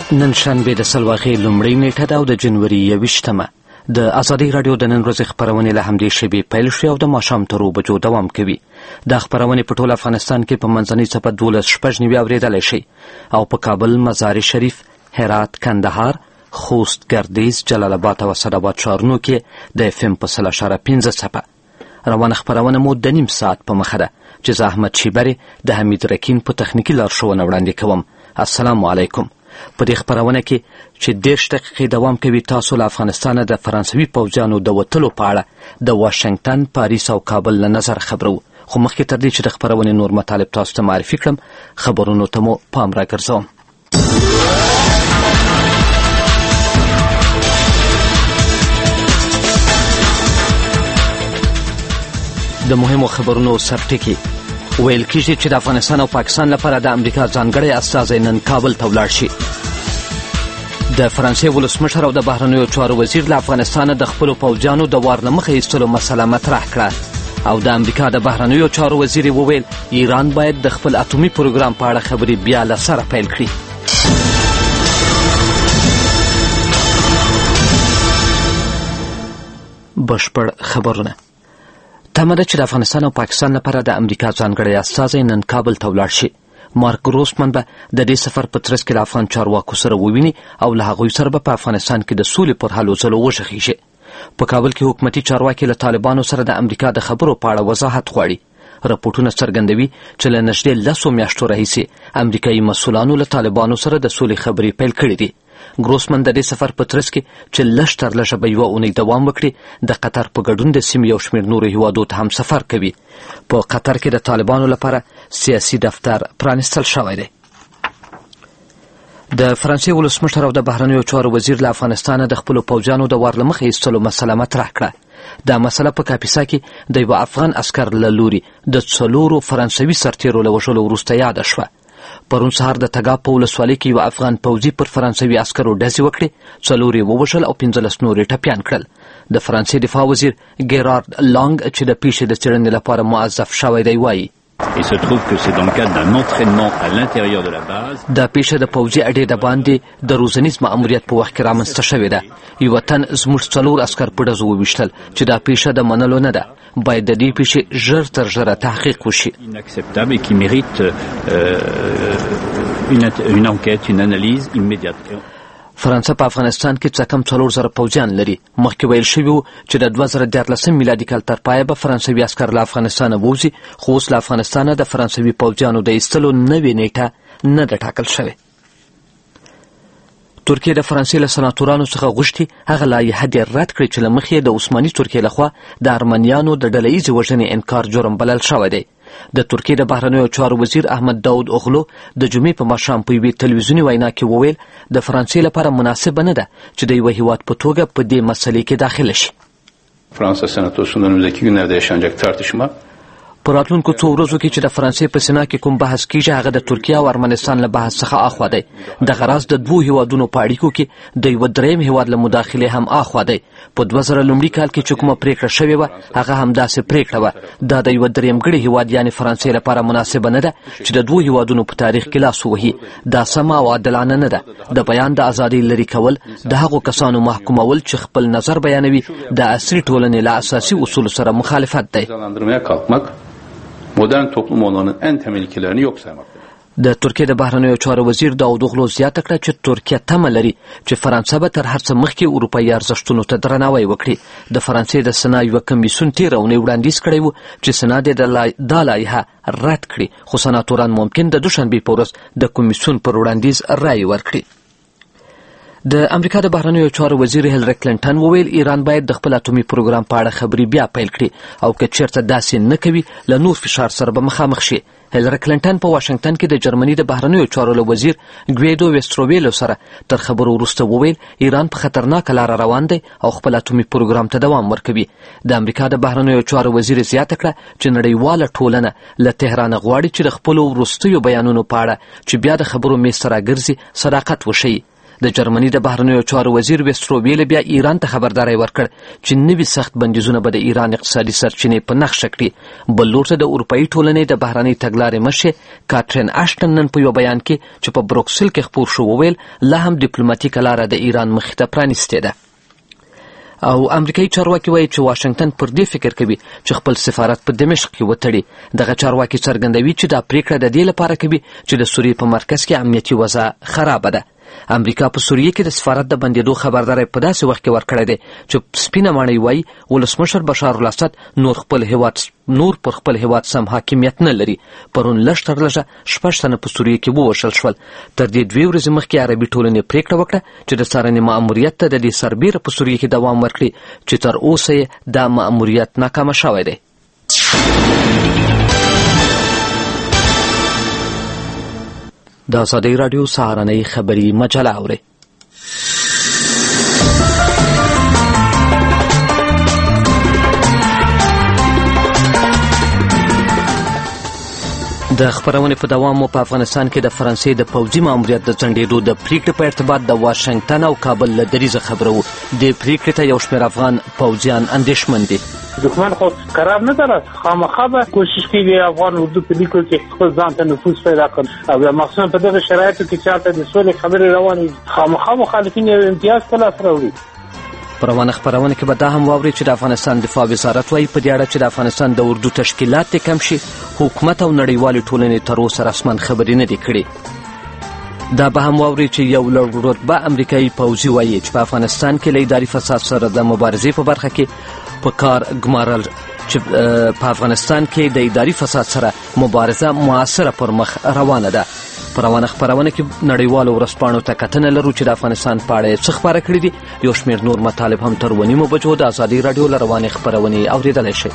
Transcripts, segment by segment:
نن شنبه د سلواغې لومړۍ نیټه ده او د جنوري 21مه. د ازادي راډیو د نن ورځې خپرونې له همدې شیبې پیل شوې او د ماښام تر 2 بجو دوام کوي. دا خپرونې په ټول افغانستان کې په منځنۍ څپه 12:06 اورېدلی شئ او په کابل، مزار شریف، هرات، کندهار، خوست، ګردیز، جلال آباد او اسداباد ښارونو کې د FM په 100.5 څپه. روانه خپرونه مو د نیم ساعت په مخه ده چې زه احمد شیبري د حمید رکین په تخنیکي لارښوونه وړاندې کوم. السلام علیکم. په دې خپرونه کې چې 10 دقیقې دوام کوي تاسو له افغانستانه د فرانسوي پوځیانو د وتلو په اړه د واشنګټن، پاریس او کابل له نظر خبرو. خو مخکې تر دې چې د خپرونې نور مطالب تاسو ته معرفي کړم، خبرونو ته مو پام راګرځوم. د مهمو خبرونو سرټکي. ویل کېږي چې د افغانستان او پاکستان لپاره د امریکا ځانګړی استازی نن کابل ته ولاړ شي. د فرانسې ولسمشر او د بهرنیو چارو وزیر له افغانستانه د خپلو پوځیانو د وار نه مخه ایستلو مسله مطرح کړه او د امریکا د بهرنیو چارو وزیر یې وویل ایران باید د خپل اتومي پروګرام په اړه خبرې بیا له سره پیل کړي. بشپړ خبرونه. تمه ده چې د افغانستان او پاکستان لپاره د امریکا ځانګړی استازی نن کابل ته ولاړ شي. مارک ګروسمن به د دې سفر په ترڅ کې له افغان چارواکو سره وویني او له هغوی سره به په افغانستان کې د سولې پر هلو ځلو وغږېږي. په کابل کې حکومتي چارواکي له طالبانو سره د امریکا د خبرو په اړه وضاحت غواړي. راپورټونه څرګندوي چې له نږدې 10 میاشتو راهیسې امریکایي مسؤلانو له طالبانو سره د سولې خبرې پیل کړې دي. ګروسمن د دې سفر په ترڅ کې چې لږ تر لږه به 1 اونۍ دوام وکړي د قطر په ګډون د سیمې یو شمېر نورو هیوادو ته هم سفر کوي. په قطر کې د طالبانو لپاره سیاسي دفتر پرانیستل شوی دی. د فرانسې ولسمشر او د بهرنیو چارو وزیر له افغانستانه د خپلو پوځیانو د وار له مخې ایستلو مسله مطرح کړه. دا مسله په کاپیسا کې د یوه افغان عسکر له لوري د 4 فرانسوي سرتیرو له وژلو وروسته یاده شوه. پرون سهار د تګاب په ولسوالۍ کې یوه افغان پوځي پر فرانسوي عسکرو ډزې وکړې، 4 یې ووژل او 15 نور یې ټپیان کړل. د فرانسې دفاع وزیر ګیرارد لانګ چې د پیښې د څېړنې لپاره موظف شوی دی وایي Il se trouve que c'est dans le cadre d'un entraînement à l'intérieur de la base. دا پیښه د پوځي اډې د باندې د روزنیز مأموریت په وخت کې رامنځته شوې ده. یوه تن زموږ 4 عسکر په ډزو وویشتل چې دا پیښه د منلو نه ده. باید د دې پیښې ژر تر ژره تحقیق وشي. Inacceptable et qui mérite une enquête, une analyse immédiate. فرانسه په افغانستان کې څه کم 4000 پوځیان لري. مخکې ویل شوي وو چې د 2014 میلادي کال تر پایه به فرانسوي عسکر له افغانستانه ووځي، خو اوس له افغانستانه د فرانسوي پوځیانو د ایستلو نوې نیټه نه ده ټاکل شوې. ترکیه د فرانسې له سناتورانو څخه غوښتي هغه لایحه دې رد کړي چې له مخې د عثماني ترکیې لخوا د ارمنیانو د ډلهییزې وژنې انکار جرم بلل شوی دی. د ترکیې د بهرنیو چارو وزیر احمد داود اوغلو د جمعې په ماښام په یوې تلویزیوني وینا کې وویل د فرانسې لپاره مناسبه نه ده چې د یوه هیواد په توګه په دې مسلې کې داخله شي. Fransa Senatosu'nun önümüzdeki günlerde yaşanacak tartışma په راتلونکو 2 ورځو کې چې د فرانسې په سنا کې کوم بحث کیږي هغه د ترکیه او ارمنستان له بحث څخه اخوا دی. دغه راز د 2 هیوادونو په اړیکو کې د یوه دریم هیواد له مداخلې هم اخوا دی. په 2000 لومړي کال کې چې کومه پریکړه شوې وه هغه همداسې پریکړه وه. دا د یوه درېمګړي هیواد یعنې فرانسې لپاره مناسبه نه ده چې د 2 هیوادونو په تاریخ کې لاس ووهي. دا سمه او عادلانه نه ده. د بیان د ازادۍ لرې کول، د هغو کسانو محکومول چې خپل نظر بیانوي د عصري ټولنې له اساسي اصولو سره مخالفت دی. modern toplum olanın en temel ilkelerini yok saymaktadır. د ترکیه د بهرنیو چارو وزیر داود اوغلو زیاته کړه چې ترکیه تمه لري چې فرانسه به تر هر څه مخکې اروپایي ارزښتونو ته درناوی وکړي. د فرانسې د سنا یوه کمیسیون تېره اونۍ وړاندیز کړی و چې سنا دې دا لایحه رد کړي، خو سناتوران ممکن د دوشنبې په ورځ د کمیسیون پر وړاندیز رایې ورکړي. د امریکا د بهرنیو چارو وزیر هیلری کلینټن وویل ایران باید د خپل اتومي پروګرام په اړه خبرې بیا پیل کړي او که چېرته داسې نه کوي له نور فشار سره به مخامخ شي. هیلری کلینټن په واشنګټن کې د جرمني د بهرنیو چارو له وزیر ګویدو ویستروویلو سره تر خبرو وروسته وویل ایران په خطرناکه لاره روان دی او خپل اتومي پروګرام ته دوام ورکوي. د امریکا د بهرنیو چارو وزیر زیاته کړه چې نړیواله ټولنه له تهران غواړي چې د خپلو وروستیو بیانونو په اړه چې بیا د خبرو میز ته راګرځي صداقت وښیي. د جرمني د بهرنیو چارو وزیر ویستروویل بیا ایران ته خبرداری ورکړ چې نوي سخت بندیزونه به د ایران اقتصادي سرچینې په نښه کړي. بل لور ته د اروپایي ټولنې د بهرنۍ تګلارې مشر کاترین اشټن نن په یو بیان کې چې په بروکسل کې خپور شو وویل لا هم ډیپلوماټیکه لاره د ایران مخې ته پرانیستې ده. او امریکایي چارواکي وایي چې واشنګټن پر دې فکر کوي چې خپل سفارت په دمشق کې وتړي. دغه چارواکي څرګندوي چې دا پریکړه د دې لپاره کوي چې د سوریې په مرکز کې امنیتي وضع خرابه ده. امریکا په سوریې کې د سفارت د بندېدو خبرداری په داسې وخت کې ورکړی دی چې سپینه ماڼۍ وایي ولسمشر بشار الاسد نور پر خپل هیواد سم حاکمیت نه لري. پرون لږ تر لږه 6 تنه په سوریې کې ووژل شول. تر دې 2 ورځې مخکې عربي ټولنې پریکړه وکړه چې د څارنې ماموریت ته د دې سربیره په سوریې کې دوام ورکړي چې تر اوسه یې دا ماموریت ناکامه شوی دی. د ازادۍ راډیو سهارنۍ خبري مجله اورئ. د خبرونې په دوام مو په افغانستان کې د فرانسې د پوځي ماموریت د ځنډېدو د پریکړې په ارتباط د واشنګټن او کابل له دریځه خبرو. د پریکړې ته یو شمېر افغان پوځیان اندېښمن دي. دښمن خو قرار نه داره، خامخا به کوشش کوي افغان اردو په لیکو کې خپل ځان ته نفوذ پیدا کړي او مخصوصا په دغه شرایطو کې چې هلته د سولې خبرې روانې خامخا مخالفین یو امتیاز په لاس راوړي. په روانه خپرونه کې به دا هم واورئ چې د افغانستان دفاع وزارت وایي په دې اړه چې د افغانستان د اردو تشکیلات دې کم شي، حکومت او نړیوالې ټولنې تر اوسه رسما خبرې نه دي کړي. دا به هم واورئ چې یو لوړ رتبه امریکایي پوځي وایي چې په افغانستان کې له اداري فساد سره د مبارزې په برخه کې په کار ګمارل چې په افغانستان کې د اداري فساد سره مبارزه موثره پر مخ روانه ده. په روانه خپرونه کې نړیوالو ورځپاڼو ته کتنه لرو چې د افغانستان په اړه څه خپاره کړي دي. یو شمېر نور مطالب هم تر 1:30 بجو د ازادۍ راډیو له روانې خپرونې اورېدلی شئ.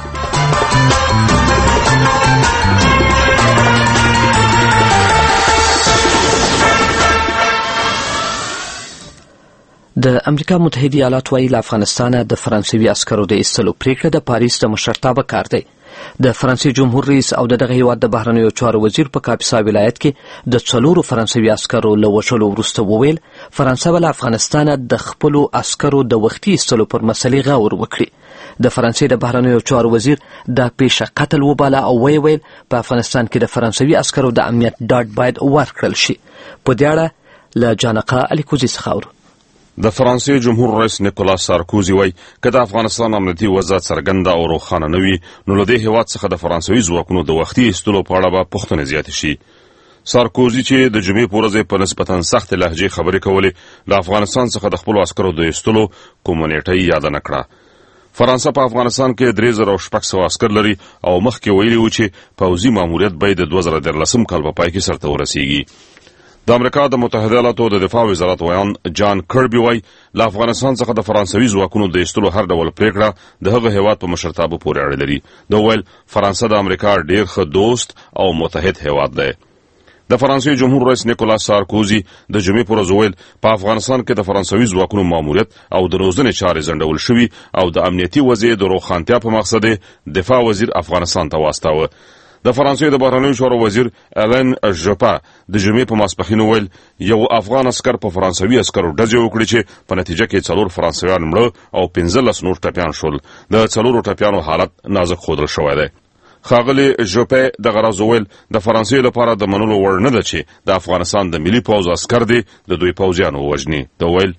د امریکا متحده ایالات وایي له افغانستانه د فرانسوي عسکرو د ایستلو پریکړه د پاریس د مشرتابه کار دی. د فرانسې جمهور رئیس او دغه هیواد د بهرنیو چارو وزیر په کاپیسا ولایت کې د 4 فرانسوي عسکرو له وژلو وروسته وویل فرانسه به له افغانستانه د خپلو عسکرو د وختي ایستلو پر مسلې غور وکړي. د فرانسې د بهرنیو چارو وزیر دا پیښه قتل وباله او ویل په افغانستان کې د فرانسوي عسکرو د امنیت ډاډ باید ورکړل شي. په دې اړه له جانقه الیکوزي څخه اورو. د فرانسې جمهور رئیس نیکولاس سارکوزي وایي که د افغانستان امنیتي وضع څرګنده او روښانه نه وي نو له دې هېواد څخه د فرانسوي ځواکونو د وختي ایستلو په اړه به پوښتنې زیاتې شي. سارکوزي چې د جمعې په ورځ په نسبتا سخت لهجې خبرې کولې له افغانستان څخه د خپلو عسکرو د ایستلو کومه نیټه یې یاده نه کړه. فرانسه په افغانستان کې 3600 عسکر لري او مخکې ویلي و چې پوځي ماموریت به د 2013 کال په پای کې سرته ورسیږي. د امریکا د متحده ایالاتو د دفاع وزارت ویان جان کربي وایي له افغانستان څخه د فرانسوي ځواکونو د ایستلو هر ډول پریکړه د هغه هیواد په مشرتابه پورې اړه لري. د ویل فرانسه د امریکا ډیر ښه دوست او متحد هیواد دی. د فرانسې جمهور رئیس نیکولاس سارکوزي د جمعې په ورځ ویل په افغانستان کې د فرانسوي ځواکونو ماموریت او د روزنې چارې ځنډول شوي او د امنیتي وضع د روښانتیا په مقصد دفاع وزیر افغانستان ته واستاوه. د فرانسې د بهرنیو چارو وزیر الن ژوپا د جمعې په ماسپښین ویل یو افغان عسکر په فرانسوي عسکرو ډزې وکړې چې په نتیجه کې 4 فرانسویان مړه او 15 نور ټپیان شول. د 4 ټپیانو حالت نازک ښودل شوی دی. ښاغلي ژوپا دغه راز ویل د فرانسې لپاره د منلو وړ نه ده چې د افغانستان د ملي پوځ عسکر دي د دوی پوځیان ووژني. د ویل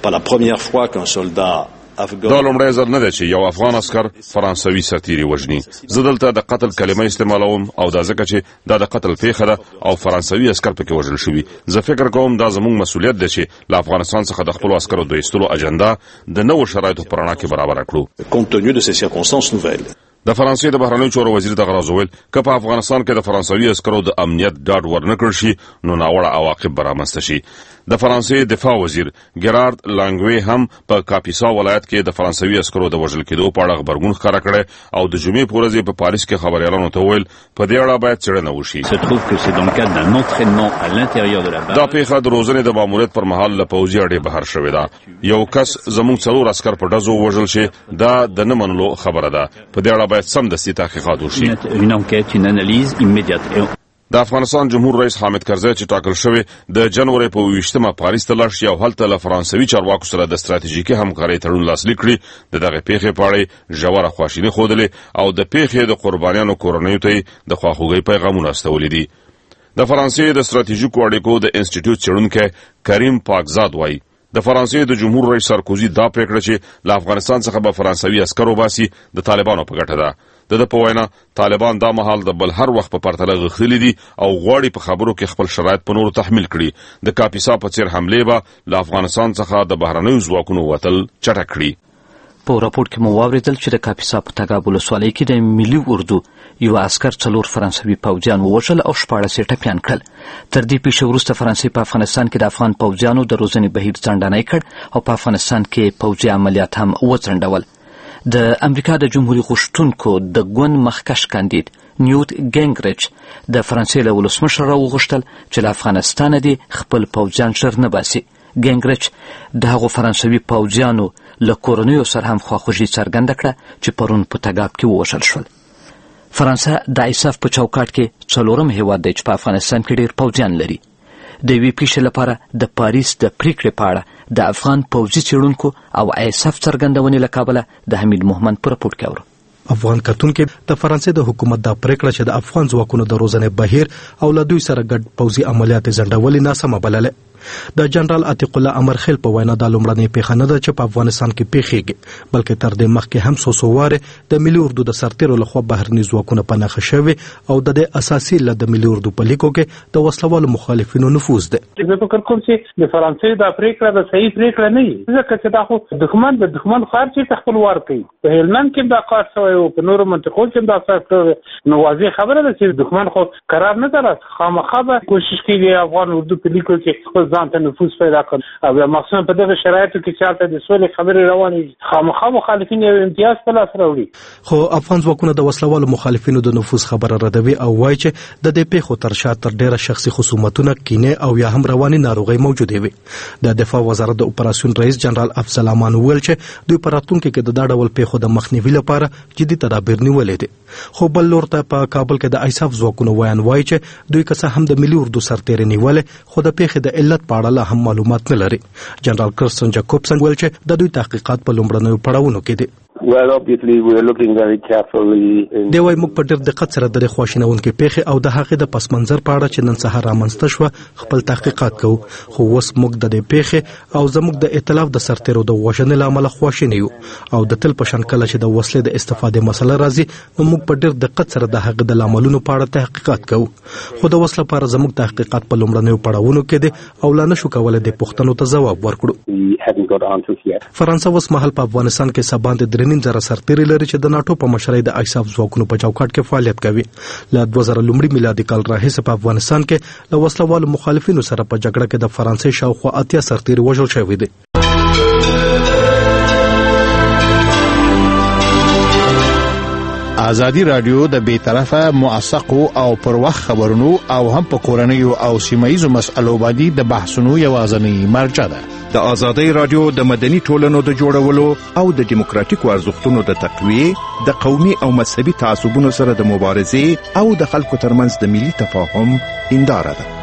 دا لومړی ځل نه دی چې یو افغان عسکر فرانسوي سرتیري وژني. زه دلته د قتل کلمه استعمالوم او دا ځکه چې دا د قتل پیښه ده او فرانسوي عسکر پکې وژل شوي. زه فکر کوم دا زموږ مسؤلیت دی چې له افغانستان څخه د خپلو عسکرو د ایستلو اجنډا د نوو شرایطو په رڼا کې برابره کړو. د فرانسې د بهرنیو چارو وزیر دغه راز ویل که په افغانستان کې د فرانسوي عسکرو د امنیت ډاډ ورنه کړل شي نو ناوړه عواقب به رامنځته شي. د فرانسې دفاع وزیر ګرارد لانګوي هم په کاپیسا ولایت کې د فرانسوي عسکرو د وژل کېدو په اړه غبرګون ښکاره کړی او د جمعې په ورځ په پاریس کې خبریالانو ته ویل په دې اړه باید څېړنه وشي. دا پیښه د روزنې د ماموریت پر مهال له پوځي اډې بهر شوې ده. یو کس زموږ 4 عسکر په ډزو وژل شي دا د نه منلو خبره ده. په دې اړه باید سمدستي تحقیقات وشي. د افغانستان جمهور رئیس حامد کرزی چې ټاکل شوی د جنوري په 28مه پاریس ته لاړ شي او هلته له فرانسوي چارواکو سره د ستراتیژیکي همکارۍ تړون لاسلیک کړي، د دغه پیښې په اړه ژوره خواشیني ښودلې او د پیښې د قربانیانو کورنیو ته د خواخوږۍ پیغامونه استولي دي. د فرانسې د ستراتیژیکو اړیکو د انسټیټیوټ څېړونکی کریم پاکزاد وایي د فرانسې د جمهور رئیس سارکوزي دا پریکړه چې له افغانستان څخه به فرانسوي عسکر وباسي د طالبانو په ګټه ده. د په وینا طالبان دا مهال د بل هر وخت په پرتله غښتلي دي او غواړي په خبرو کې خپل شرایط په نورو تحمیل کړي. د کاپیسا په څیر حملې به له افغانستان څخه د بهرنیو ځواکونو وتل چټک کړي. په راپور کې مو واوریدل چې د کاپیسا په تګاب ولسوالۍ کې د ملي اردو یو عسکر 4 فرانسوي پوځیان ووژل او 14 ټپیان کړل. تر دې پیښې وروسته فرانسې په افغانستان کې د افغان پوځیانو د روزنې بهیر ځنډنی کړ او په افغانستان کې پوځي عملیات هم وځنډول. د امریکا د جمهوریت غوښتونکو د ګوند مخکښ کاندید نیوت ګینګریچ د فرانسې له ولسمشر راوغوښتل چې له افغانستانه دې خپل پوځیان ژر نه باسي. ګینګریچ د هغو فرانسوي پوځیانو له کورنیو سره هم خواخوږي څرګنده کړه چې پرون په تګاب کې ووژل شول. فرانسه د ایساف په چوکاټ کې 4م هیواد دی چې په افغانستان کې ډېر پوځیان لري. د یوې پیښې لپاره د پاریس د پریکړې په اړه د افغان پوځي څېړونکو او ایساف څرګندونې له کابله د حمید محمد په راپور کې اورو. افغان کتونکو د فرانسې د حکومت د پریکړه چې د افغان ځواکونو د روزنې بهیر او له دوی سره ګډ پوځي عملیات ځنډول ناسمه بلله. د جنرال عتیق الله امرخیل په وینا د لومړنۍ پیښه نه ده چې په افغانستان کې پیښیږي، بلکې تر دې مخکې هم څو واره د ملي اردو د سرتیرو لخوا بهرني ځواکونه پناه شوي او د اساسي ل د ملي اردو په لیکو کې د وسلوالو مخالفینو نفوذ ده. زه فکر کوم چې د فرانسې دا پریکړه د صحیح پریکړه نه وي، ځکه چې دا خو دښمن خار چې خپل وار کوي. په هلمند کې دا کار شوی او په نورو منطقو کې دا څه نو واضح خبره ده چې دښمن خو قرار نه درس خامخا کوشش کوي افغان اردو په لیکو کې خپل ځان ته نفوذ پیدا کړي او مخصوصا په دغه شرایطو کې چې د سولې خبرې روانې خامخا مخالفین یو امتیاز په لاس راوړي. خو افغان ځواکونه د وسلوالو مخالفینو د نفوذ خبره ردوي او وایي چې د دې پیښو تر شا تر ډیره شخصي خصومتونه، کینې او یا هم رواني ناروغي موجوده وي. د دفاع وزارت د اپراسیون رئیس جنرال افضل امان ویل چې دوی په راتلونکي کې د دا ډول پیښو د مخنیوي لپاره جدي تدابیر نیولې دي. خو بل لور ته په کابل کې د ایساف ځواکونو وایي چې دوی که څه هم د ملي اردو سرتیري نیولې خو د پیښې د علت په اړه هم معلومات نه لري. جنرال کرستن جاکوبسن ویل چې د دوی تحقیقات په لومړنیو پړاوونو کې دي. Well, obviously we are looking very carefully. دی وايي موږ په ډېر دقت سره د خواشینونکو پیښې او د هغې د پس منظر په اړه چې نن سهار رامنځته شوه خپل تحقیقات کوو. خو اوس موږ د دې پیښې او زموږ د ائتلاف د سرتیرو د وژنې له امله خواشینی یو او د تل په شان کله چې د وسلې د استفادې مسله راځي نو موږ په ډېر دقت سره د هغې د لاملونو په اړه تحقیقات کوو. خو د وسله لپاره زموږ تحقیقات په لومړنیو پړاوونو کې دي او لا نشو کولای د پوښتنو ته ځواب ورکړو. فرانسه اوس مهال په افغانستان کې سباند 3.5 سرتیري لري چې د ناتو په مشرۍ د ایساف ځواکونو په چوکاټ کې فعالیت کوي. له 2000 لومړي میلادي کال راهیسې په افغانستان کې له وسلوالو مخالفینو سره په جګړه کې د فرانسې شاوخوا 80 سرتیري وژل شوي دي. ازادي رادیو د بیطرفه موثقو او پر وخت خبرونو او هم په کورنیو او سیمایي مسایلو باندې د بحثونو یوازینی مرجع ده. د ازادي رادیو د مدني ټولنو د جوړولو او د دیموکراتیکو ارزښتونو د تقویه، د قومي او مذهبي تعصبونو سره د مبارزې او د خلکو ترمنځ د ملي تفاهم هنداره ده.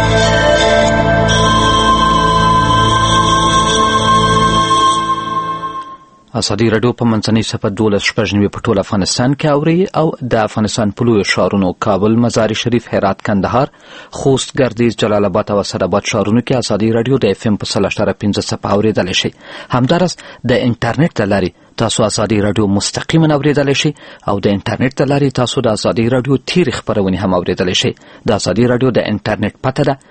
ازادي رادیو په منځنۍ صفحه 12 په ټول افغانستان کې اوري او د افغانستان په لویو ښارونو کابل، مزار شریف، هرات، کندهار، خوست، ګردیز، جلال آباد او اسداباد ښارونو کې ازادي رادیو د FM په 3.15 صفحه اوریدلی شي. همدارس د انټرنیټ له لارې تاسو ازادي رادیو مستقیما اوریدلی شي او د انټرنیټ له لارې تاسو د ازادي رادیو تیری خبرونه هم اوریدلی شي. د ازادي رادیو د انټرنیټ پته ده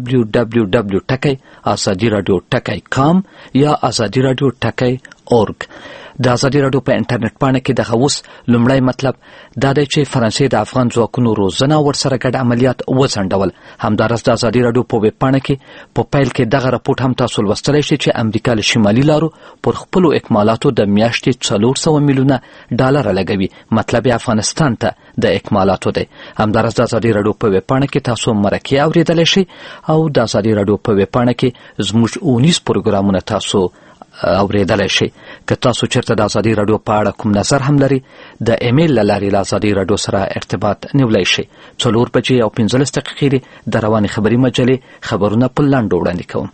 www.azadiradio.com یا azadiradio.org. د ازادي رادیو په انټرنیټ باندې کې د اوس لومړی مطلب دا دی چې فرانسې د افغان ځواکونو روزنه ورسره ګډ عملیات وځنډول. همدارس د ازادي رادیو په ویب پاڼه کې په پیل کې دغه راپورټ هم تاسو لوستلی شئ چې امریکا له شمالي لارو پر خپلو اکمالاتو د میاشتې 400 میلیونه ډالر لګوي. مطلب افغانستان ته د اکمالاتو دی. همدارس د ازادي رادیو په ویب پاڼه کې تاسو مرکې اوریدلی شئ او د ازادي رادیو په ویب پاڼه کې زموږ 19 پروګرامونه تاسو اوریدلای شئ. که تاسو چیرته د ازادي رادیو په اړه کوم نظر هم لري د ایمیل له لارې له ازادي رادیو سره ارتباط نیولی شئ. 4 بجې او 15 دقیقې د روانې خبري مجلې خبرونه په لنډو وړاندې کوم.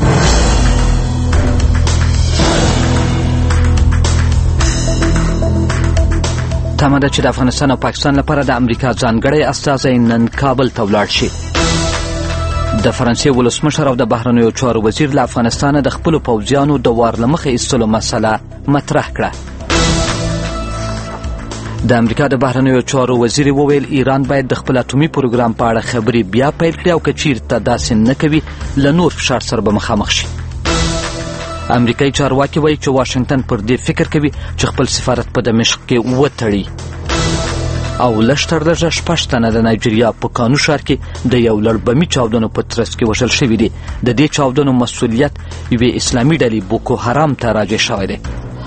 تمه ده چې د افغانستان او پاکستان لپاره د امریکا ځانګړی استازی نن کابل ته ولاړ شي. د فرانسې ولسمشر او د بهرنیو چارو وزیر له افغانستانه د خپلو پوځیانو د وار له مخې ایستلو مسله مطرح کړه. د امریکا د بهرنیو چارو وزیر وویل ایران باید د خپل اټومي پروګرام په اړه خبرې بیا پیل کړي او که چیرته داسې نه کوي له نور فشار سره به مخامخ شي. امریکایي چارواکي وایي چې واشنګټن پر دې فکر کوي چې خپل سفارت په دمشق کې وتړي. او لږ تر لږه 6 تنه د نایجیریا په کانو ښار کې د یو لړ بمي چاودنو په ترڅ کې وژل شوي دي. د دې چاودنو مسؤلیت یوې اسلامي ډلې بوکو حرام ته راجع شوی دی.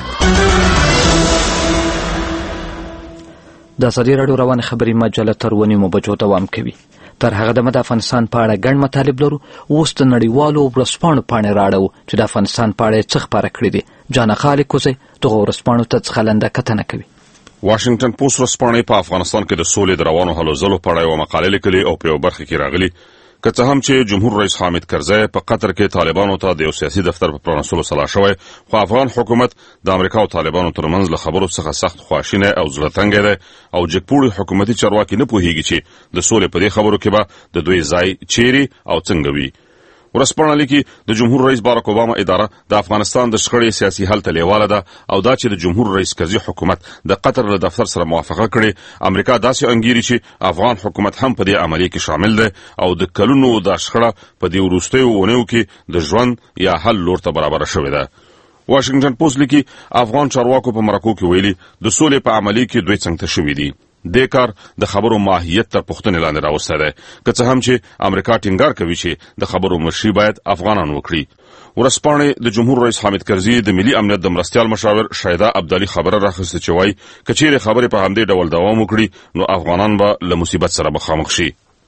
د ازادي راډیو روانې خبري مجله تر 9 بجو دوام کوي. تر هغه دمه د افغانستان په اړه ګڼ مطالب لرو. اوس د نړیوالو ورځپاڼو پاڼې راړو چې د افغانستان په اړه څه خپاره کړي دي. جانا خالق کوزی دغه ورځپاڼو ته څخه لنډه کتنه کوي. واشنګټن پوسټ ورځپاڼې په افغانستان کې د سولې د روانو هلو ځلو په اړه یوه مقاله لیکلې او په یو برخه کې راغلي که څه هم چې جمهور رئیس حامد کرزی په قطر کې طالبانو ته د یو سیاسي دفتر په پرانستلو سلا شوی، خو افغان حکومت د امریکا او طالبانو ترمنځ له خبرو څخه سخت خواشینی او زړه تنګی دی او جګپوړي حکومتي چارواکي نه پوهیږي چې د سولې په دې خبرو کې به د دوی ځای چیرې او څنګه وي. ورځپاڼه لیکي د جمهور رئیس باراک اوباما اداره د افغانستان د شخړې سیاسي حل ته لیواله ده او دا چې د جمهور رئیس کرزي حکومت د قطر له دفتر سره موافقه کړې، امریکا داسې انګیري چې افغان حکومت هم په دې عملیه کې شامل دی او د کلونو د شخړه په دې وروستیو اونیو کې د ژوند یا حل لور ته برابره شوې ده. واشنګټن پوسټ لیکي افغان چارواکو په مرکو کې ویلي د سولې په عملیه کې دوی څنګه شوي دي. دې کار د خبرو ماهیت تر پوښتنې لاندې راوستی دی، که څه هم چې امریکا ټینګار کوي چې د خبرو مشري باید افغانان وکړي. ورځپاڼې د جمهور رئیس حامد کرزي د ملي امنیت د مرستیال مشاور شهیده عبدالي خبره راخیسته چې وایي که چیرې خبرې په همدې ډول دوام وکړي نو افغانان به له مصیبت سره مخامخ شي.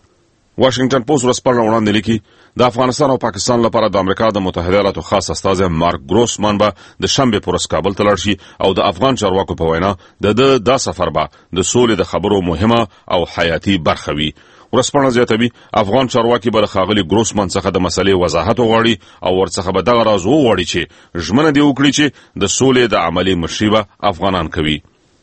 واشنګټن پوسټ ورځپاڼه وړاندې لیکي د افغانستان او پاکستان لپاره د امریکا د متحده ایالاتو خاص استازی مارک ګروسمان به د شنبې په ورځ کابل ته لاړ شي او د افغان چارواکو په وینا دا سفر به د سولې د خبرو مهمه او حیاتي برخه وي. ورځپاڼه زیاتوي افغان چارواکي به له ښاغلي ګروسمان څخه د مسلې وضاحت وغواړي او ورڅخه به دغه راز وغواړي چې ژمنه دې وکړي چې د سولې د عملي مشري به افغانان کوي.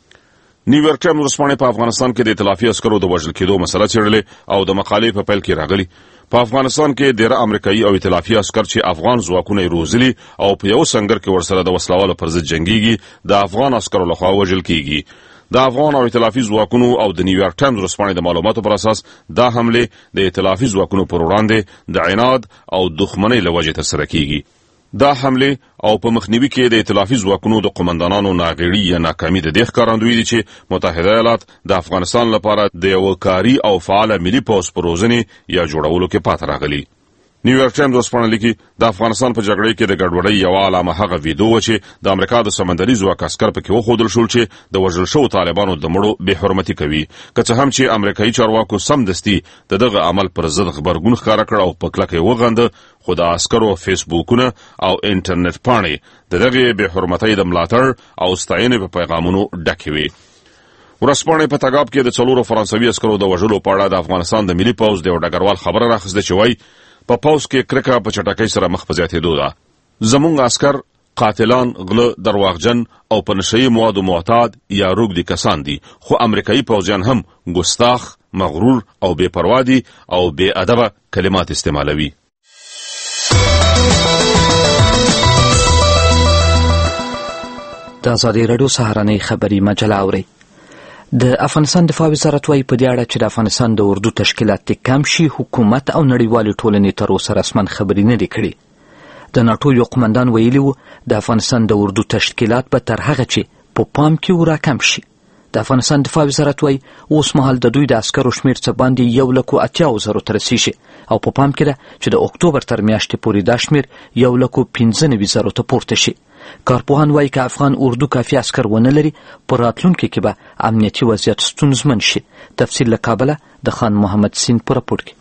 نیویارک ټایمز ورځپاڼې په افغانستان کې د ائتلافي عسکرو د وژل کېدو مسله څېړلې او د مقالې په پیل کې راغلي په افغانستان کې ډېر امریکایي او ائتلافي عسکر چې افغان ځواکونه یې روزلي او په یو سنګر کې ورسره د وسلوالو پر ضد جنګېږي د افغان عسکرو لخوا وژل کېږي. د افغان او ائتلافي ځواکونو او د نیویارک ټایمز ورځپاڼې د معلوماتو پر اساس دا حملې د ائتلافي ځواکونو پر وړاندې د عناد او دښمنۍ له وجې ترسره کېږي. دا حمله او په مخنیوي کې د ائتلافي ځواکونو د قومندانانو ناغېړي یا ناکامي د دې ښکارندوی دي چې متحده ایالات د افغانستان لپاره د یو کاري او فعال ملي پوځ په روزنې یا جوړولو کې پاتې راغلي. نیویارک ټایمز ورځپاڼه لیکي د افغانستان په جګړه کې د ګډوډۍ یوه علامه هغه ویډیو و چې د امریکا د سمندري ځواک عسکر پکې وښودل شول چې د وژل شوو طالبانو د مړو بې حرمتي کوي، که څه هم چې امریکایي چارواکو سمدستي د دغه عمل پر ضد غبرګون ښکاره کړ او په کلکه یې وغنده، خو د عسکرو فیسبوکونه او انټرنیټ پاڼې د دغې بې حرمتۍ د ملاتړ او ستاینې په پیغامونو ډکې وې. ورځپاڼې په تګاب کې د 4 فرانسوي عسکرو د وژلو په اړه د افغانستان د ملي پوځ د یو ډګروال خبره راخیسته چې وایي په پوځ کې کرکه په چټکۍ سره مخ په زیاتېدو ده. زموږ عسکر قاتلان، غله، درواغجن او په نشهیي موادو معتاد یا روږدي کسان دي، خو امریکایي پوځیان هم ګستاخ، مغرور او بې پروا دي او بې ادبه کلمات استعمالوي. د ازادي راډیو سهارنۍ خبري مجله اورئ. د افغانستان دفاع وزارت وايي په دې اړه چې د افغانستان د اردو تشکیلات کم شي حکومت او نړیوالې ټولنې تر اوسه رسما خبرې نه دي کړې. د ناټو یو قمندان ویلي و د افغانستان د اردو تشکیلات به تر هغه چې په پام کې راکم شي. د افغانستان دفاع وزارت وايي اوس مهال د دوی د عسکرو شمېر څه باندې 180,000 ته رسیږي او په پام کې ده چې د اکتوبر تر میاشتې پورې دا شمېر 195,000 ته پورته شي. کارپوهان وايي که افغان اردو کافي عسکر ونه لري په راتلونکي کې به امنیتي وضعیت ستونزمن شي. تفصیل له کابله د خان محمد سین په راپور کې.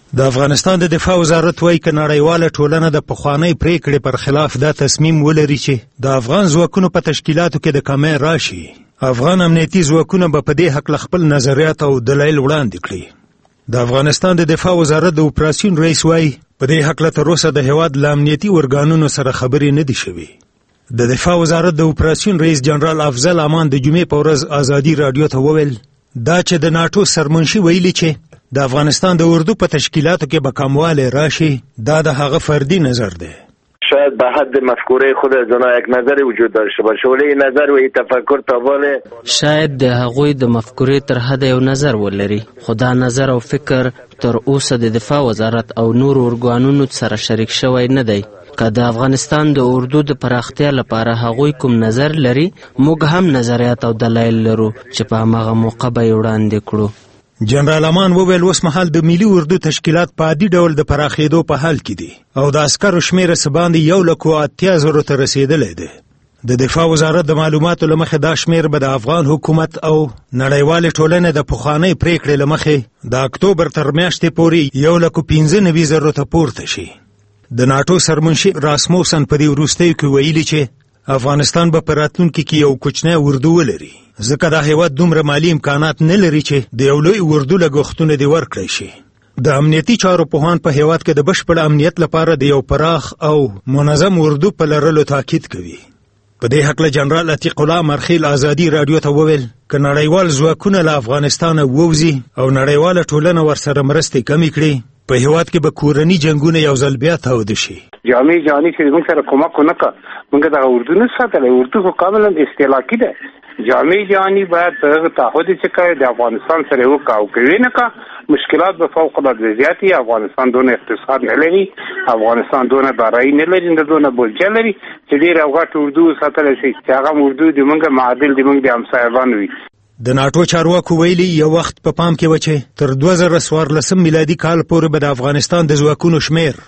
د افغانستان د دفاع وزارت وایي چې نړیواله ټولنه د پخوانۍ پریکړې پر خلاف دا تصمیم ولري چې د افغان ځواکونو په تشکیلاتو کې د کمی راشي. افغان امنیتي ځواکونه به په دې حق خپل نظریات او دلایل وړاندې کړي. د افغانستان د دفاع وزارت د اپراسیون رئیس وایي په دې حق تر اوسه د هیواد له امنیتي ارګانونو سره خبرې نه دي شوي. د دفاع وزارت د اپراسیون رئیس جنرال افضل امان د جمعې په ورځ ازادي رادیو ته وویل دا چې د ناتو سرمنشي ویلي چې د افغانستان د اردو په تشکیلاتو کې به کموالی راشي دا د هغه فردي نظر دی. شاید به حد مفکوره خود از آنها یک نظر وجود داشته باشه ولی نظر و تفکر تابال شاید د هغوی د مفکوره تر حد یو نظر ولري خو دا نظر او فکر تر اوسه د دفاع وزارت او نور ارګانونو سره شریک شوی نه دی. که د افغانستان د اردو د پراختیا لپاره هغوی کوم نظر لري موږ هم نظریات او دلایل لرو چې په هماغه موقع به یې وړاندې کړو. جنرال امان وویل اوس مهال د ملي اردو تشکیلات په عادي ډول د پراخېدو په حال کې دي او د عسکرو شمېر څه باندې 180,000 ته رسېدلی دی. د دفاع وزارت د معلوماتو له مخې دا شمېر به د افغان حکومت او نړیوالې ټولنې د پخوانۍ پریکړې له مخې د اکتوبر تر میاشتې پورې 195,000 ته پورته شي. د ناټو سرمنشي راسموسن په دې وروستیو کې ویلي چې افغانستان به په راتلونکي کې یو کوچنی اردو ولري ځکه دا هیواد دومره مالي امکانات نه لري چې د یو لوی اردو لګښتونه دې ورکړی شي. د امنیتي چارو پوهان په هیواد کې د بشپړ امنیت لپاره د یو پراخ او منظم اردو په لرلو تاکید کوي. په دې حق له جنرال عتیق الله مرخیل ازادي رادیو ته وویل که نړیوال ځواکونه له افغانستانه ووځي او نړیواله ټولنه ورسره مرستې کمې کړي په هیواد کې به کورني جنګونه یو ځل بیا تاوده شي. جامع جهاني چې موږ سره کومک ونه کړ موږ د اردو نه ساتلی اردو خو کاملا استهلاکي ده. جامع جهاني باید په تعهد چې کوي د افغانستان سره وکړي او کوي نه کړه مشکلات به فوق العاده زیاتې. افغانستان دونه اقتصاد نه لري افغانستان دونه دارایی نه لري نه دونه بودجه لري چې ډېر غټ اردو ساتلی شي چې هغه اردو د موږ معادل د موږ د همسایبانو وي. د ناټو چارواکو ویلي یو وخت په پام کې و چې تر 2014 میلادي کال پورې به د افغانستان د ځواکونو شمیر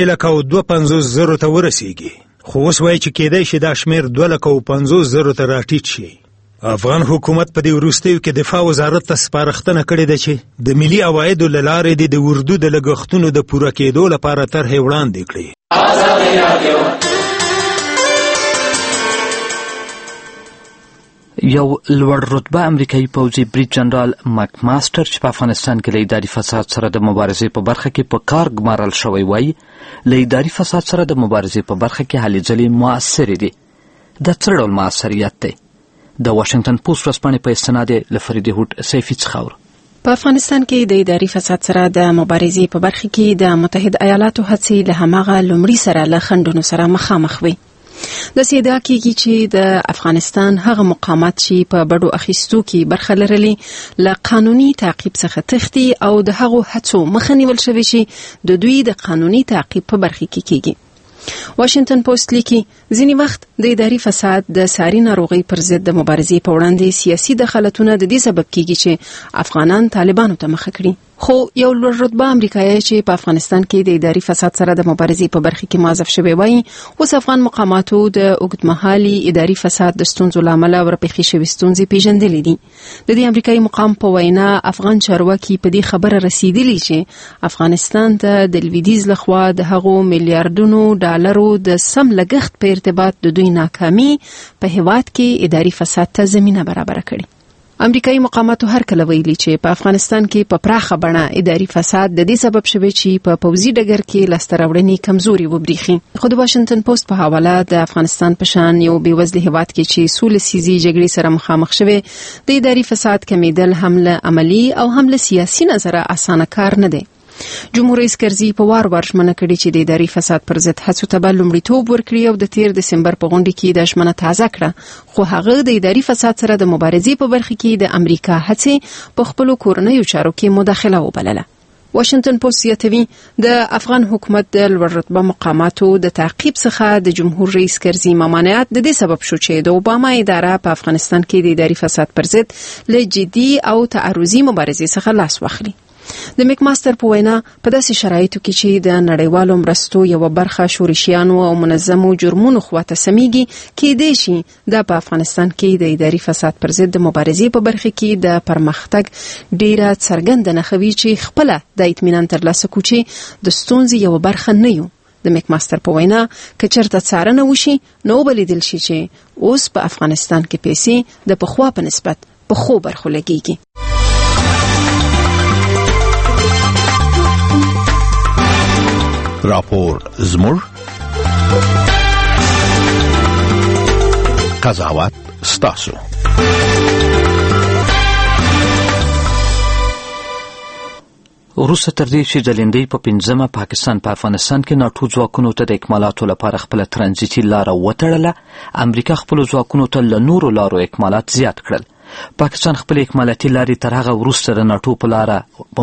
3,52,000 ته ورسیږي خو اوس وایي چې کېدای شي دا شمیر 2,50,000 ته راټیټ شي. افغان حکومت په دې وروستیو کې دفاع وزارت ته سپارښتنه کړې ده چې د ملي عوایدو له لارې د اردو د لګښتونو د پوره کېدو لپاره طرحې وړاندې کړي. یو لوړ رتبه امریکایي پوځي بریج جنرال مک ماستر چې په افغانستان کې له اداري فساد سره د مبارزې په برخه کې په کار ګمارل شوی وایي له اداري فساد سره د مبارزې په برخه کې هلې ځلې مؤثرې دي. دا څه ډول مؤثریت دی؟ د واشنگټن پوسټ ورځپاڼې په استناد له فریدې هوټ سیفي څخه اورو. په افغانستان کې د اداري فساد سره د مبارزې په برخه کې د متحد ایالاتو هڅې له هماغه لومړي سره له خنډونو سره مخامخ وي. د سیدا کېږي چې د افغانستان هغه مقامات چې په بډو اخیستو کې برخه لرلي له قانوني تعقیب څخه تښتي او د هغو هڅو مخه نیول شوی چې د دوی د قانوني تعقیب په برخه کې کېږي. واشنگټن پوسټ لیکي ځینې وخت د اداري فساد د ساري ناروغي پر ضد د مبارزې په وړاندې سیاسي دخالتونه د دې سبب کېږي چې افغانان طالبانو ته مخه کړي. خو یو لوړ رتبه امریکایي چې په افغانستان کې د اداري فساد سره د مبارزې په برخه کې موظف شوی وایي اوس افغان مقاماتو د اوږدمهالي اداري فساد د ستونزو له امله ورپېښې شوې ستونزې پیژندلې دي. د دې امریکایي مقام په وینا افغان چارواکي په دې خبره رسیدلي چې افغانستان ته د لویدیځ لخوا د هغو میلیارډونو ډالرو د سم لګښت په ارتباط د دوی ناکامي په هیواد کې اداري فساد ته زمینه برابره کړي. امریکایي مقاماتو هر کله ویلي چې په افغانستان کې په پراخه بڼه اداري فساد د دې سبب شوی چې په پوځي ډګر کې لاسته راوړنې کمزوري وبريخي. خو د واشنگټن پوسټ په حواله د افغانستان په شان یو بېوزله هیواد کې چې سوله سیزي جګړې سره مخامخ شوی د اداري فساد کمیدل هم له عملی او هم له سیاسي نظره اسانه کار نه دی. جمهور رئیس کرزي په وار ژمنه کړې چې د اداري فساد پر ضد هڅو ته به لومړیتوب ورکړي او د 13 دسمبر په غونډه کې د ژمنه تازه کړه خو هغه د اداري فساد سره د مبارزې په برخه کې د امریکا هڅې په خپل کورنیو چارو کې مداخله وبلله. واشنگټن پوسټ یادوي د افغان حکومت د لوړ رتبه مقاماتو د تعقیب څخه د جمهور رئیس کرزي ممانعت د دې سبب شو چې د اوباما اداره په افغانستان کې د اداري فساد پر ضد له جدي او تعرضي مبارزې څخه لاس واخلي. د میک ماستر په وینا په داسې شرایطو کې چې د نړیوالو مرستو یو برخه شورشیانو او منظمو جرمونو خواته سميږي کېدای شي د په افغانستان کې د اداري فساد پر ضد د مبارزې په برخه کې د پرمختګ ډیره څرګنده نښوي چې خپل د اطمینان ترلاسه کوي د ستونزې یو برخه نه یو. د میک ماستر په وینا که چېرته څارنه وشي نو ولیدل شي چې اوس په افغانستان کې پیسې د پخوا په نسبت په خو برخو لګیږي. راپور زموږ قضاوت ستاسو. وروسته تر دې چې د لیندۍ په 5مه پاکستان په افغانستان کې ناټو ځواکونو ته د اکمالاتو لپاره خپل ترانزیتي لاره وتړله، امریکا خپل ځواکونو ته له نورو لارو اکمالات زیات کړل. پاکستان خپل اکمالاتي لارې تر هغه وروسته د ناټو په لاره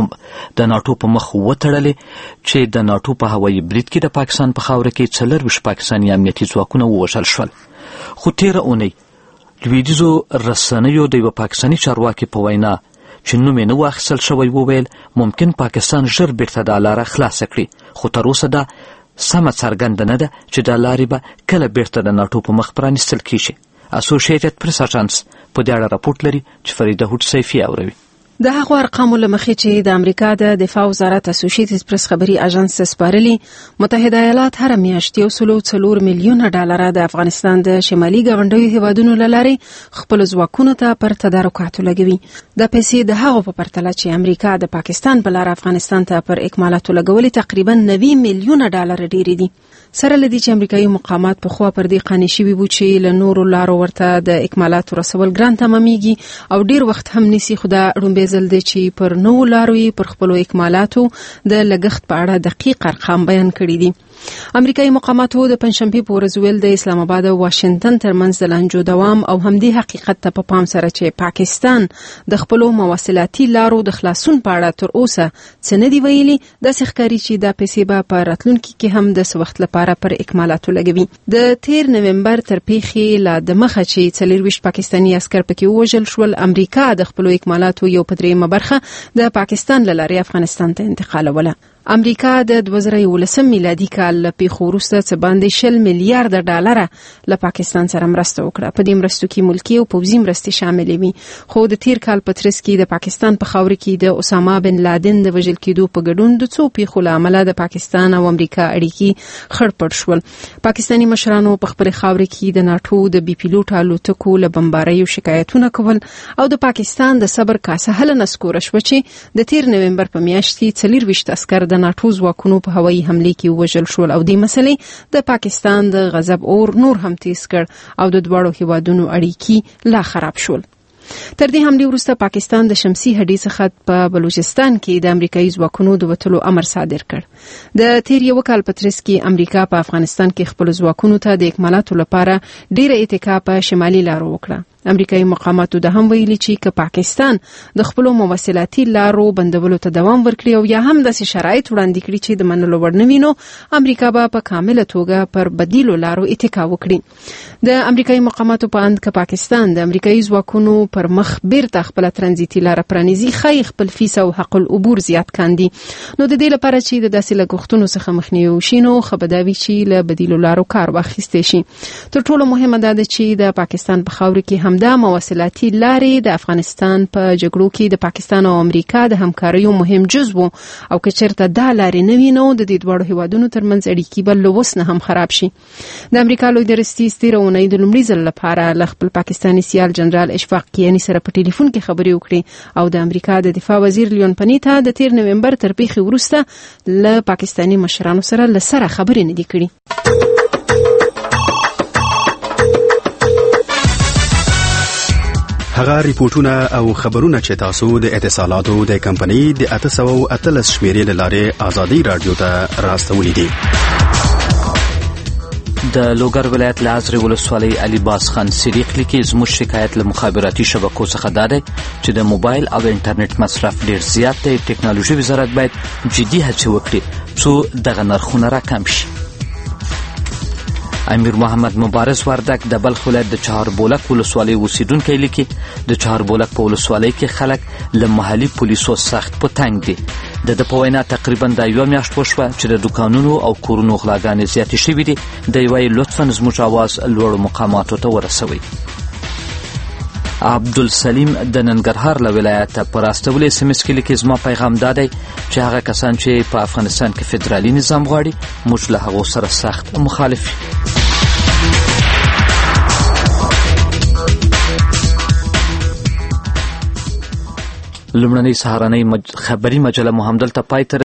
د ناټو په مخ وتړلې چې د ناټو په هوایي برید کې د پاکستان په خاوره کې 24 پاکستاني امنیتي ځواکونه ووژل شول. خو تېره اونۍ لویدیځو رسنیو د یوه پاکستاني چارواکي په وینا چې نوم یې نه و اخیستل شوی وویل ممکن پاکستان ژر بیرته دا لاره خلاصه کړي، خو تر اوسه دا سمه څرګنده نه ده چې دا لارې به کله بیرته د ناټو په مخ پرانیستل کیږي. اسوسییټډ پریس اژانس په دې اړه راپورټ لري چې فرید هوډ سیفي اوروي. د هغو ارقامو له مخې چې د امریکا د دفاع وزارت اسوسییټډ پریس خبري اژانس سپارلي، متحده ایالات هر میاشت $1.4 میلیون د افغانستان د شمالي ګاونډیو هیوادونو له لارې خپل ځواکونو ته پر تدارکاتو لګوي. د پیسې د هغو په پرتله چې امریکا د پاکستان په لار افغانستان ته پر اکمالاتو لګولې تقریبا $90 میلیون ډېر دي. سره لدی چې امریکایي مقامات په خوا پر دې قانع شوي وو چې له نورو لارو ورته د اکمالاتو رسول ګران تمامېږي او ډیر وخت هم نیسي. خو دا لومبی ځل دی چې پر نوو لارو پر خپلو اکمالاتو د لګښت په اړه دقیق ارقام بیان کړي دي. امریکایي مقاماتو د پنځشنبې په ورځ ویل د اسلام آباد او واشنگټن ترمنځ د لانجو دوام او همدې حقیقت ته په پام سره چې پاکستان د خپلو مواصلاتي لارو د خلاصون په اړه تر اوسه څه نه دي ویلي، داسې ښکاري چې دا پیسې به په راتلونکي کې هم د څه وخت لپاره پر اکمالاتو لګوي. د 13 نومبر تر پیښې لا د مخه چې 24 پاکستاني عسکر پکې ووژل شول، امریکا د خپلو اکمالاتو یو په 3 برخه د پاکستان له لارې افغانستان ته انتقالوله. امریکا د 2011 میلادي کال له پیښو وروسته څه باندې $100 میلیارډ له پاکستان سره مرسته وکړه. په دې مرستو کې ملکي او پوځي مرستې شاملې وي. خو د تیر کال په ترڅ کې د پاکستان په خاوره کې د اسامه بن لادن د وژل کېدو په ګډون د څو پیښو له امله د پاکستان او امریکا اړیکې خړپړ شول. پاکستاني مشرانو په خپل خاوره کې د ناټو د بي پیلوټ الوتکو له بمباریو شکایتونه کول او د پاکستان د صبر کاسه هله نسکوره شوه چې د 13 نومبر په میاشت کې 24 عسکر د ناټو ځواکونو په هوایي حمله کې وژل شول او دې مسلې د پاکستان د غضب اور نور هم تیز کړ او د دواړو هیوادونو اړیکې لا خراب شول. تر دې حملې وروسته پاکستان د شمسي هډې څخه په بلوچستان کې د امریکایي ځواکونو د وتلو امر صادر کړ. د تیر یو کال په ترڅ کې امریکا په افغانستان کې خپل ځواکونو ته د اکمالاتو لپاره ډیره اتکا په شمالي لارو وکړه. امریکایي مقاماتو د هم ویلي چې که پاکستان د خپل مواصلاتي لارو بندولو ته دوام ورکړي او یا هم د شرایط وړاندې کړي چې د منلو وړ نه وي، نو امریکا به په کامله توګه پر بدیلو لارو اتکا وکړي. د امریکایي مقاماتو په اند که پاکستان د امریکایي ځواکونو پر مخ بیرته خپل ترانزیتي لار پرانیزي، خای خپل فیس او حق العبور زیات کاندي. نو د دې لپاره چې د داسې لګښتونو څخه مخنیوي وشي نو خبرداوي چې له بدیلو لارو کار واخیستل شي. تر ټولو مهمه ده چې د پاکستان په خاوره کې همدا مواصلاتي لارې د افغانستان په جګړو کې د پاکستان او امریکا د همکاریو مهم جزو او که چېرته دا لارې نه وي نو د دې دواړو هیوادونو ترمنځ اړیکې به له اوس نه هم خراب شي. د امریکا لوی درستیز تېره اونۍ د لومړي ځل لپاره له خپل پاکستاني سیال جنرال اشفاق کیاني سره په ټلیفون کې خبرې وکړې او د امریکا د دفاع وزیر لیون پنیتا د 13 نومبر تر پیښې وروسته له پاکستاني مشرانو سره له سره خبرې نه دي کړې. هغه ریپورتونه او خبرونه چې تاسو د اتصالاتو د کمپنۍ د 813 شمیرې لاره آزادي رادیو ته راستولې دي. د لوګر ولایت لازري ولسوالۍ علي باز خان صدیق لیکي زموږ شکایت له مخابراتي شبکو څخه دا دی چې د موبایل او انټرنیټ مصرف ډیر زیات دی. ټکنالوژي وزارت باید جدي هڅې وکړي څو دغه نرخونه راکم شي. امیر محمد مبارز وردک د بلخ ولایت د چهاربولک ولسوالۍ اوسیدونکی لیکي د چهاربولک په ولسوالۍ کې خلک له محلي پولیسو سخت په تنګ دي. د په وینا تقریبا د یوه میاشت وشوه چې د دکانونو او کورونو غلاګانې زیاتې شوي دي. د یوه لطفا زموږ اواز لوړو مقاماتو ته ورسوي. عبدالسلیم د ننګرهار له ولایته په راستولي SMS کې لیکي زما پیغام دا دی چې هغه کسان چې په افغانستان کې فدرالي نظام غواړي موږ له هغو سره سخت مخالف یو. لومړنۍ سهارنۍ خبري مجله مو همدلته پای ته